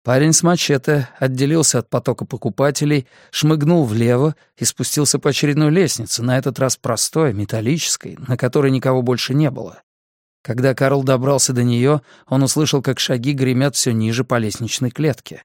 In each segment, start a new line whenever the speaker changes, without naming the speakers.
Парень с мачете отделился от потока покупателей, шмыгнул влево и спустился по очередной лестнице, на этот раз простой, металлической, на которой никого больше не было. Когда Карл добрался до нее, он услышал, как шаги гремят все ниже по лестничной клетке.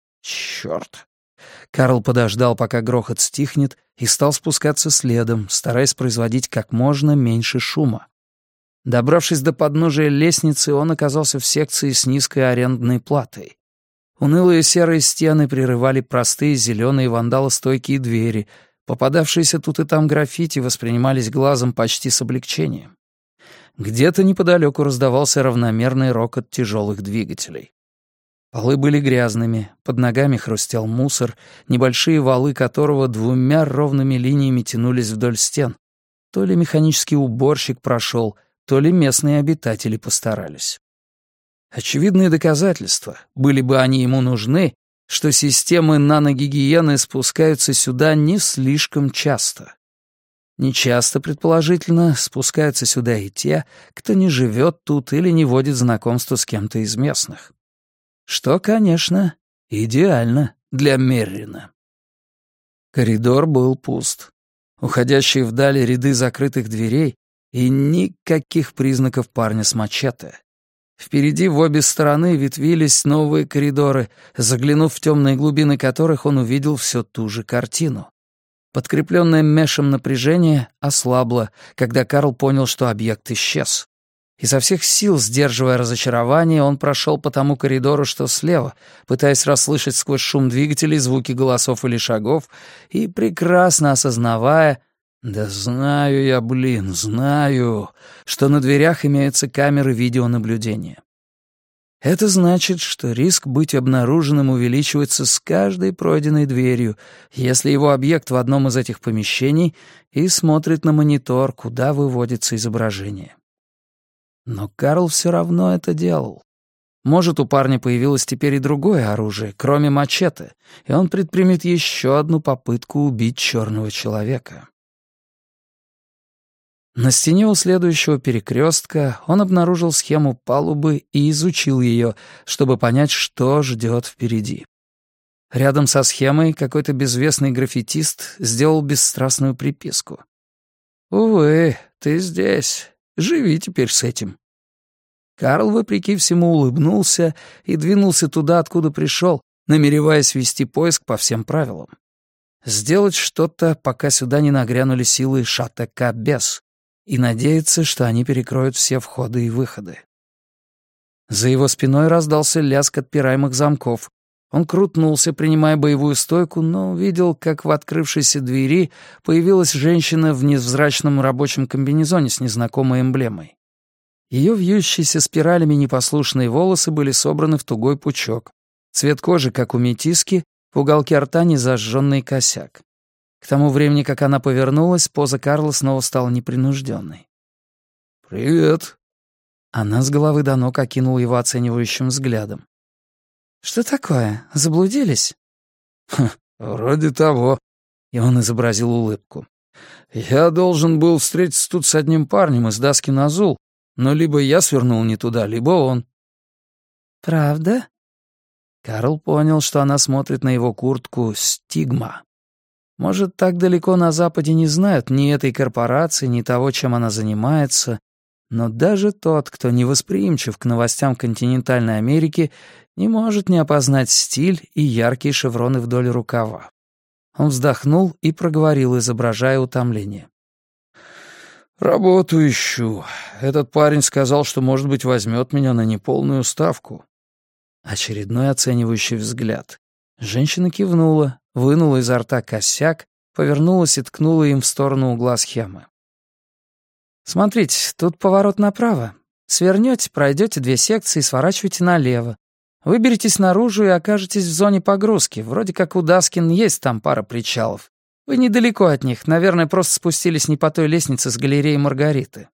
Чёрт! Карл подождал, пока грохот стихнет, и стал спускаться следом, стараясь производить как можно меньше шума. Добравшись до подножия лестницы, он оказался в секции с низкой арендной платой. Унылые серые стены прерывали простые зеленые вандалостойкие двери. Попадавшиеся тут и там граффити воспринимались глазом почти с облегчением. Где-то неподалеку раздавался равномерный рокот тяжелых двигателей. Полы были грязными, под ногами хрустел мусор, небольшие валы которого двумя ровными линиями тянулись вдоль стен. То ли механический уборщик прошел, то ли местные обитатели постарались. Очевидные доказательства, были бы они ему нужны, что системы наногигиены спускаются сюда не слишком часто. Нечасто, предположительно, спускаются сюда и те, кто не живет тут или не водит знакомство с кем-то из местных. Что, конечно, идеально для Меррина. Коридор был пуст. Уходящие вдаль ряды закрытых дверей и никаких признаков парня с мачете. Впереди в обе стороны ветвились новые коридоры, заглянув в темные глубины которых он увидел все ту же картину. Подкрепленное мешем напряжение ослабло, когда Карл понял, что объект исчез. Изо всех сил, сдерживая разочарование, он прошел по тому коридору, что слева, пытаясь расслышать сквозь шум двигателей звуки голосов или шагов, и прекрасно осознавая, да знаю я, знаю, что на дверях имеются камеры видеонаблюдения. Это значит, что риск быть обнаруженным увеличивается с каждой пройденной дверью, если его объект в одном из этих помещений и смотрит на монитор, куда выводится изображение. Но Карл все равно это делал. Может, у парня появилось теперь и другое оружие, кроме мачете, и он предпримет еще одну попытку убить черного человека. На стене у следующего перекрестка он обнаружил схему палубы и изучил ее, чтобы понять, что ждет впереди. Рядом со схемой какой-то безвестный граффитист сделал бесстрастную приписку. «Увы, ты здесь. Живи теперь с этим». Карл, вопреки всему, улыбнулся и двинулся туда, откуда пришел, намереваясь вести поиск по всем правилам. Сделать что-то, пока сюда не нагрянули силы ШАТК-БЕС, и надеяться, что они перекроют все входы и выходы. За его спиной раздался лязг отпираемых замков. Он крутнулся, принимая боевую стойку, но увидел, как в открывшейся двери появилась женщина в невзрачном рабочем комбинезоне с незнакомой эмблемой. Ее вьющиеся спиралями непослушные волосы были собраны в тугой пучок. Цвет кожи, как у метиски, в уголке рта незажженный косяк. К тому времени, как она повернулась, поза Карла снова стала непринужденной. «Привет». Она с головы до ног окинула его оценивающим взглядом. «Что такое? Заблудились?»
«Вроде того».
И он изобразил улыбку.
«Я должен был встретиться тут с одним парнем из Даскин Азул, но либо я свернул не туда, либо он».
«Правда?» Карл понял, что она смотрит на его куртку «Стигма». Может, так далеко на Западе не знают ни этой корпорации, ни того, чем она занимается, но даже тот, кто невосприимчив к новостям континентальной Америки, не может не опознать стиль и яркие шевроны вдоль рукава. Он вздохнул и проговорил, изображая утомление.
«Работу ищу. Этот парень сказал, что, может быть, возьмет меня на неполную ставку».
Очередной оценивающий взгляд. Женщина кивнула, вынула изо рта косяк, повернулась и ткнула им в сторону угла схемы. «Смотрите, тут поворот направо. Свернете, пройдете 2 секции и сворачиваете налево. Выберетесь наружу и окажетесь в зоне погрузки. Вроде как у Даскин есть там пара причалов. Вы недалеко от них, наверное, просто спустились не по той лестнице с галереи Маргариты».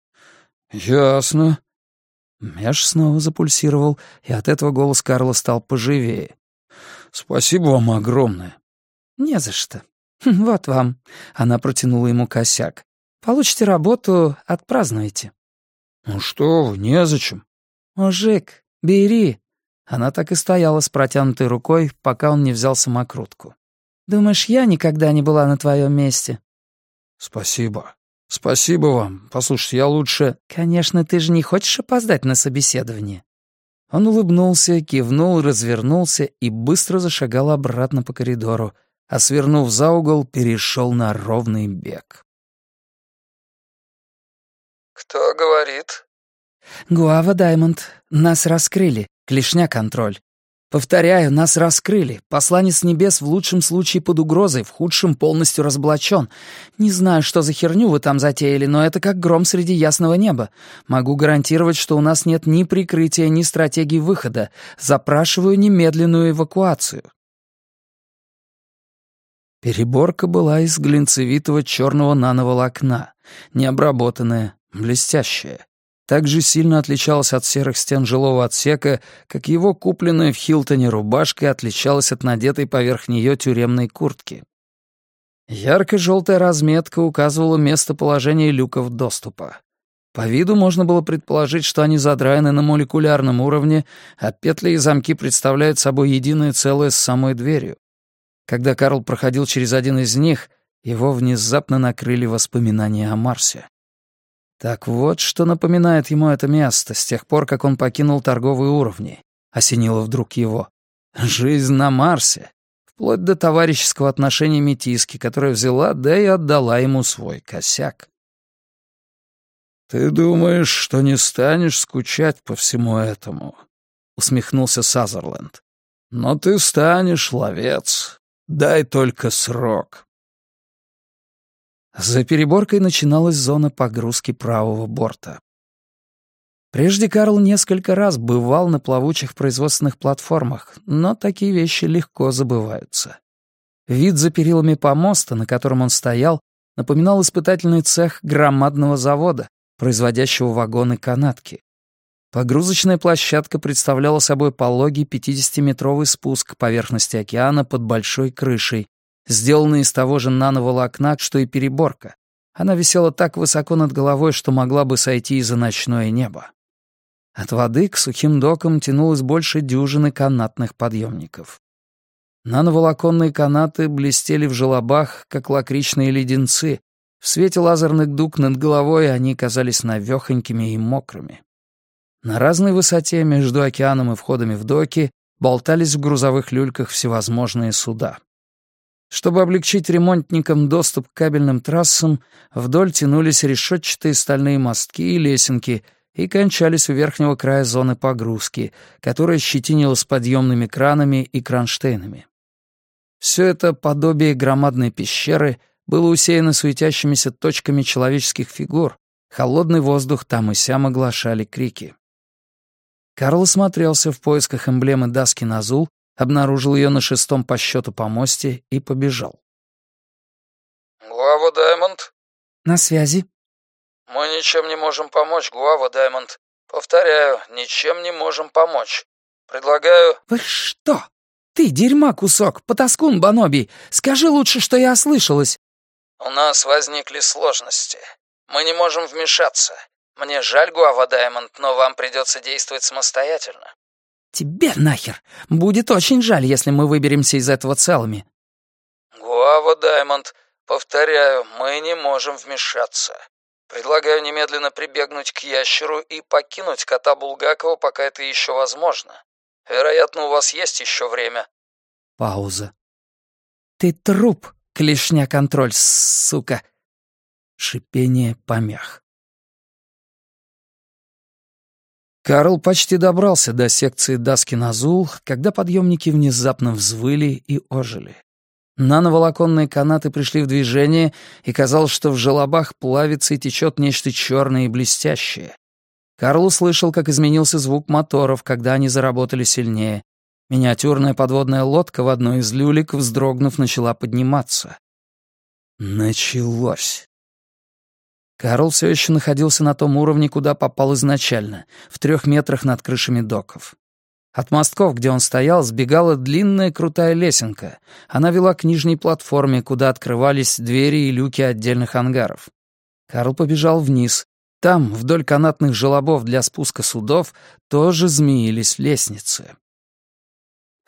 «Ясно».
Меж снова запульсировал, и от этого голос Карла стал поживее.
«Спасибо вам огромное».
«Не за что. Вот вам». Она протянула ему косяк. «Получите работу, отпразднуете».
«Ну что вы, незачем».
«Мужик, бери». Она так и стояла с протянутой рукой, пока он не взял самокрутку. «Думаешь, я никогда не была на твоем месте?»
«Спасибо. Спасибо вам. Послушайте, я лучше...»
«Конечно, ты же не хочешь опоздать на собеседование?» Он улыбнулся, кивнул, развернулся и быстро зашагал обратно по коридору, а, свернув за угол, перешел на ровный бег.
«Кто говорит?»
«Гуава Даймонд. Нас раскрыли. Клешня-контроль. Повторяю, нас раскрыли. Посланец небес в лучшем случае под угрозой, в худшем полностью разоблачен. Не знаю, что за херню вы там затеяли, но это как гром среди ясного неба. Могу гарантировать, что у нас нет ни прикрытия, ни стратегии выхода. Запрашиваю немедленную эвакуацию». Переборка была из глинцевитого черного нановолокна, необработанная, блестящая. Так же сильно отличалась от серых стен жилого отсека, как его купленная в Хилтоне рубашка отличалась от надетой поверх нее тюремной куртки. Ярко-желтая разметка указывала местоположение люков доступа. По виду можно было предположить, что они задраены на молекулярном уровне, а петли и замки представляют собой единое целое с самой дверью. Когда Карл проходил через один из них, его внезапно накрыли воспоминания о Марсе. Так вот, что напоминает ему это место с тех пор, как он покинул торговые уровни. Осенило вдруг его. Жизнь на Марсе. Вплоть до товарищеского отношения Метиски, которая взяла, да и отдала ему свой косяк.
«Ты думаешь, что не станешь скучать по всему этому?» — усмехнулся Сазерленд. «Но ты станешь, ловец. Дай только срок».
За переборкой начиналась зона погрузки правого борта. Прежде Карл несколько раз бывал на плавучих производственных платформах, но такие вещи легко забываются. Вид за перилами помоста, на котором он стоял, напоминал испытательный цех громадного завода, производящего вагоны-канатки. Погрузочная площадка представляла собой пологий 50-метровый спуск к поверхности океана под большой крышей, сделанный из того же нановолокна, что и переборка. Она висела так высоко над головой, что могла бы сойти и за ночное небо. От воды к сухим докам тянулось больше дюжины канатных подъемников. Нановолоконные канаты блестели в желобах, как лакричные леденцы. В свете лазерных дуг над головой они казались навёхонькими и мокрыми. На разной высоте между океаном и входами в доки болтались в грузовых люльках всевозможные суда. Чтобы облегчить ремонтникам доступ к кабельным трассам, вдоль тянулись решетчатые стальные мостки и лесенки и кончались у верхнего края зоны погрузки, которая щетинилась подъемными кранами и кронштейнами. Все это подобие громадной пещеры было усеяно светящимися точками человеческих фигур, холодный воздух там и сям оглашали крики. Карл осмотрелся в поисках эмблемы Даскин Азул, обнаружил ее на 6-м по счету помосте и побежал.
«Гуава Даймонд?»
«На связи».
«Мы ничем не можем помочь, Гуава Даймонд. Повторяю, ничем не можем помочь. Предлагаю...»
«Вы что? Ты дерьма кусок, потаскун Баноби. Скажи лучше, что я ослышалась».
«У нас возникли сложности. Мы не можем вмешаться. Мне жаль, Гуава Даймонд, но вам придется действовать самостоятельно».
«Тебе нахер! Будет очень жаль, если мы выберемся из этого целыми».
«Гуава Даймонд, повторяю, мы не можем вмешаться. Предлагаю немедленно прибегнуть к ящеру и покинуть кота Булгакова, пока это еще возможно. Вероятно, у вас есть еще время».
Пауза. «Ты труп, клешня-контроль, сука!» Шипение помех. Карл почти добрался до секции Даскин Азул, когда подъемники внезапно взвыли и ожили. Нановолоконные канаты пришли в движение, и казалось, что в желобах плавится и течет нечто черное и блестящее. Карл услышал, как изменился звук моторов, когда они заработали сильнее. Миниатюрная подводная лодка в одной из люлек, вздрогнув, начала подниматься. Началось. Карл все еще находился на том уровне, куда попал изначально, в 3 метрах над крышами доков. От мостков, где он стоял, сбегала длинная крутая лесенка. Она вела к нижней платформе, куда открывались двери и люки отдельных ангаров. Карл побежал вниз. Там, вдоль канатных желобов для спуска судов, тоже змеились лестницы.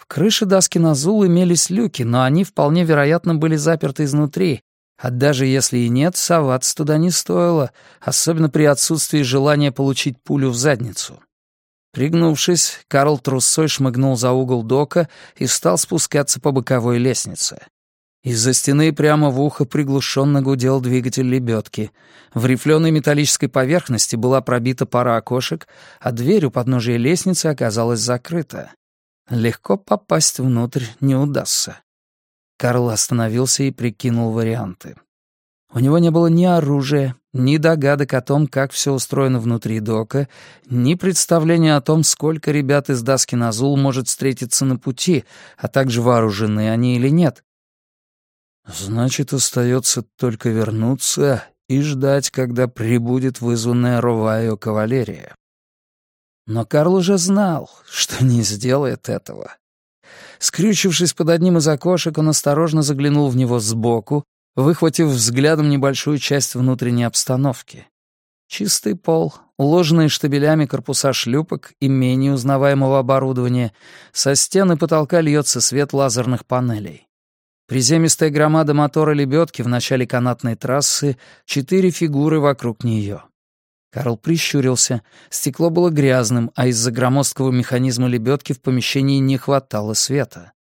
крыше Даскин-Азул имелись люки, но они вполне вероятно были заперты изнутри, а даже если и нет, соваться туда не стоило, особенно при отсутствии желания получить пулю в задницу. Пригнувшись, Карл трусцой шмыгнул за угол дока и стал спускаться по боковой лестнице. Из-за стены прямо в ухо приглушенно гудел двигатель лебедки. В рифленой металлической поверхности была пробита пара окошек, а дверь у подножия лестницы оказалась закрыта. Легко попасть внутрь не удастся. Карл остановился и прикинул варианты. У него не было ни оружия, ни догадок о том, как все устроено внутри дока, ни представления о том, сколько ребят из Даскин-Азул может встретиться на пути, а также вооружены они или нет. Значит, остается только вернуться и ждать, когда прибудет вызванная Ровайо кавалерия. Но Карл уже знал, что не сделает этого. Скрючившись под одним из окошек, он осторожно заглянул в него сбоку, выхватив взглядом небольшую часть внутренней обстановки. Чистый пол, уложенные штабелями корпуса шлюпок и менее узнаваемого оборудования, со стен и потолка льется свет лазерных панелей. Приземистая громада мотора лебедки в начале канатной трассы, 4 фигуры вокруг нее. Карл прищурился. Стекло было грязным, а из-за громоздкого механизма лебедки в помещении не хватало света.